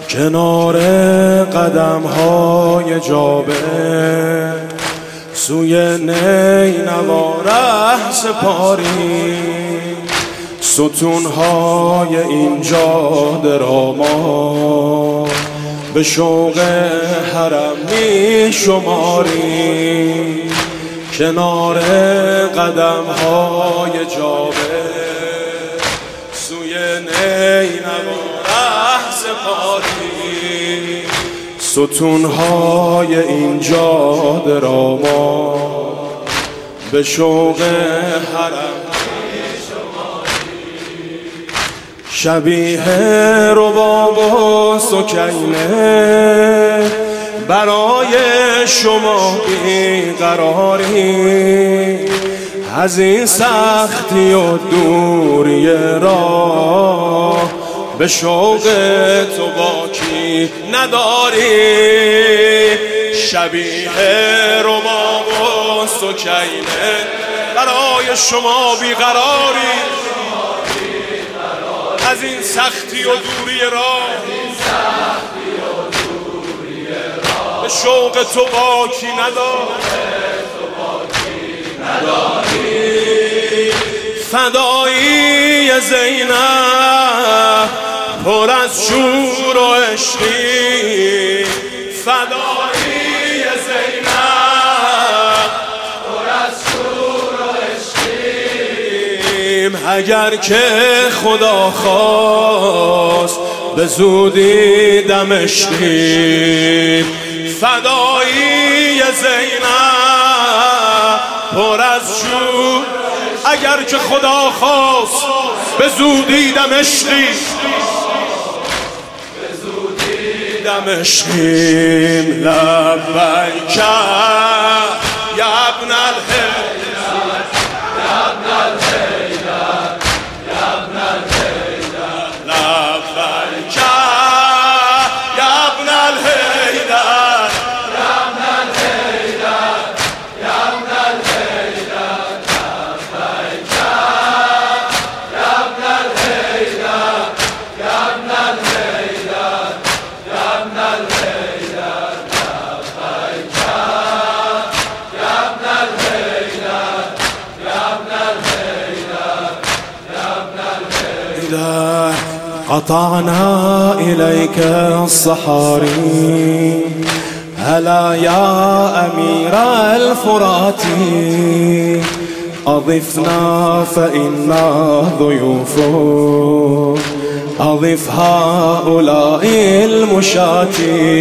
کنار قدم های جابر سوی نینوا ره سپاری، ستون های این جاده را ما به شوق حرم می شماری. کنار قدم های جابر سوی نینوا ره سپاری، ستون های این جاده را ما به شوق حرم شبیه رباب و سکینه برای شما بیقراری، از این سختی و دوری راه به شوق تو باکی نداری. شبیه رباب و سکینه برای شما بیقراری، از این سختی و دوری راه به شوق تو باکی نداری. فدایی زینب پر از شور و عشقی، فدایی زینب پر از شور و عشقیم، اگر که خدا خواست به زودی دمشقیم. فدایی زینب پر از شور، اگر که خدا خواست به زودی دمشقیم، دمشقیم. لبیک یا ابن الحیدر، یا ابن الحیدر، یا ابن الحیدر. لبیک یا ابن الحیدر، یا ابن الحیدر، یا ابن الحیدر. لبیک یا ابن الحیدر، یا ابن الحیدر، یا ابن الحیدر. لبیک یا ابن الحیدر، یا ابن الحیدر، یا ابن الحیدر. قطعنا إليك الصحاري، هلا يا أمير الفرات، أضفنا فإنا ضيوف، أضف هؤلاء المشاة.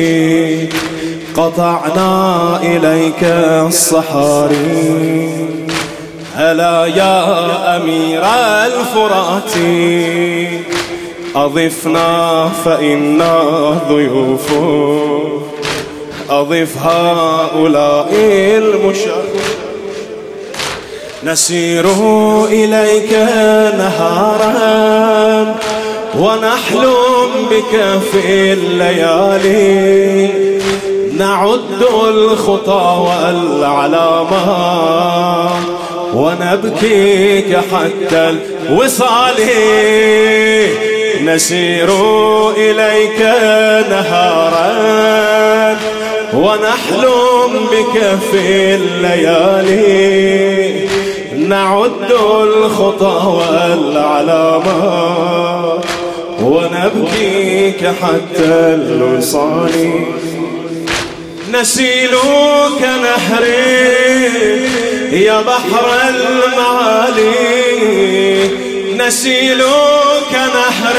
قطعنا إليك الصحاري، هلا يا أمير الفرات، أضفنا فإنا ضيوف، أضف هؤلاء المشاة. نسير إليك نهارا ونحلم بك في الليالي، نعد الخطى والعلامات ونبكيك حتى الوصال. نسير إليك نهارا ونحلم بك في الليالي، نعد الخطى والعلامات ونبكيك حتى الوصال. نسيلك نهر يا بحر المعالي، نسيلك نهر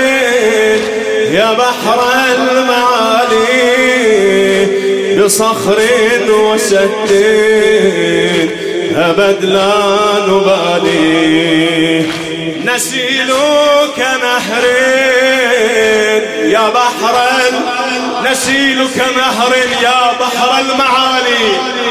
يا بحر المعالي، بصخر وسد أبد لا نبالي. نسيلك نهر يا بحر، نسيلك نهر يا بحر المعالي،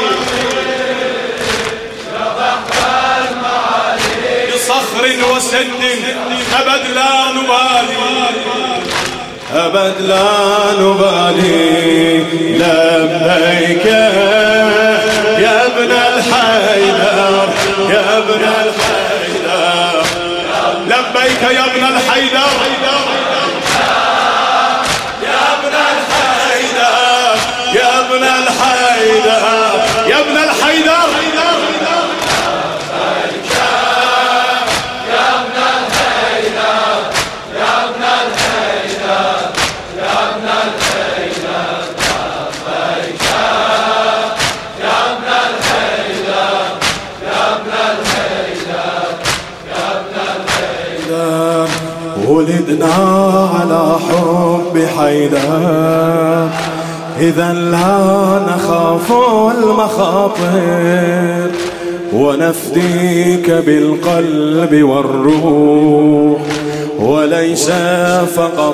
بصخر وسد أبد لا نبالي، أبد لا نبالي. لبيك يا ابن الحيدر، يا ابن الحيدر، لبيك يا ابن الحيدر، يا حيدر إذا لا نخاف المخاطر ونفديك بالقلب والروح وليس فقط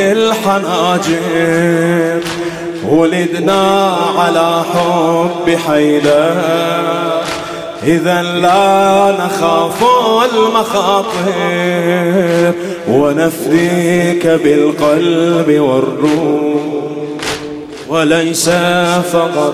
بالحناجر. ولدنا على حب حيدر إذا لا نخاف المخاطر ونفديك بالقلب والروح وليس فقط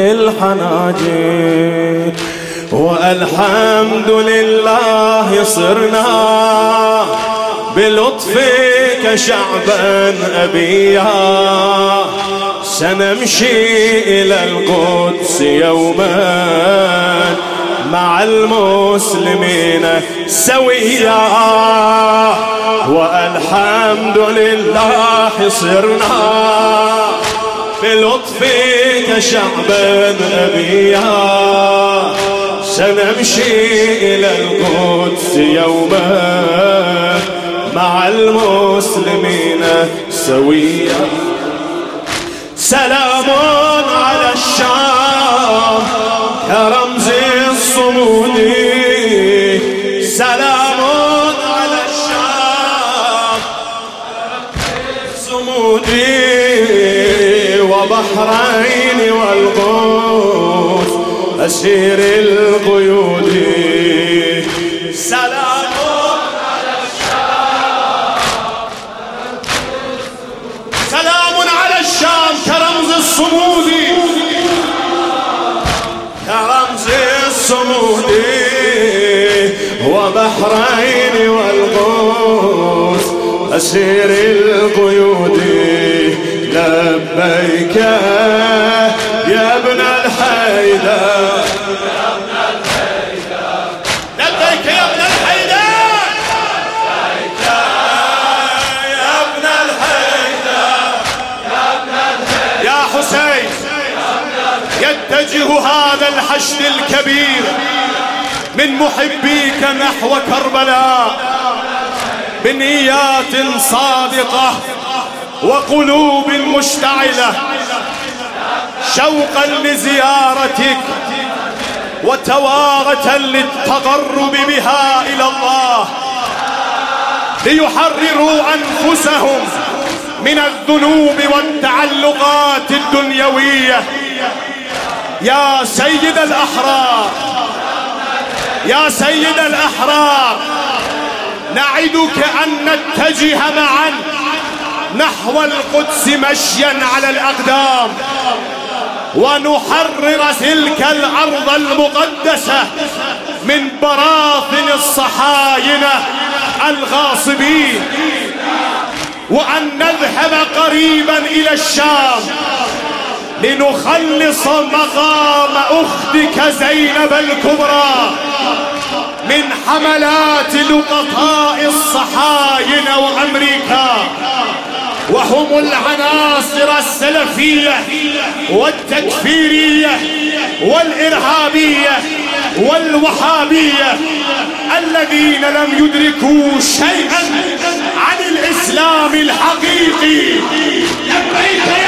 بالحناجر. والحمد لله صرنا بلطفك شعبا أبيا سنمشي إلى القدس يوما مع المسلمين سويا. والحمد لله صرنا بلطفك شعبا أبيا سنمشي إلى القدس يوما مع المسلمين سويا. سلام على الشام كرمز الصمود سلام على الشام صمود وبحرين والقدس أسير القيود. سلام على الشام سلام على الشام كرمز الصمود كرمز الصمود وبحرين والقدس أسير القيود. لبيك يا ابن الحيدر لبيك يا ابن الحيدر لبيك يا ابن الحيدر يا حسين. يتجه هذا الحشد الكبير من محبيك نحو كربلاء بنيات صادقة وقلوب مشتعلة شوقا لزيارتك وتوارة للتقرب بها إلى الله ليحرروا أنفسهم من الذنوب والتعلقات الدنيوية. يا سيد الأحرار يا سيد الأحرار نعدك أن نتجه معا نحو القدس مشيا على الأقدام ونحرر تلك الأرض المقدسة من براثن الصهاينة الغاصبين وأن نذهب قريبا إلى الشام لنخلص مقام أختك زينب الكبرى من حملات لقطاء الصهاينة وأمريكا وهم العناصر السلفية والتكفيرية والإرهابية والوهابية الذين لم يدركوا شيئا عن الإسلام الحقيقي. لبيك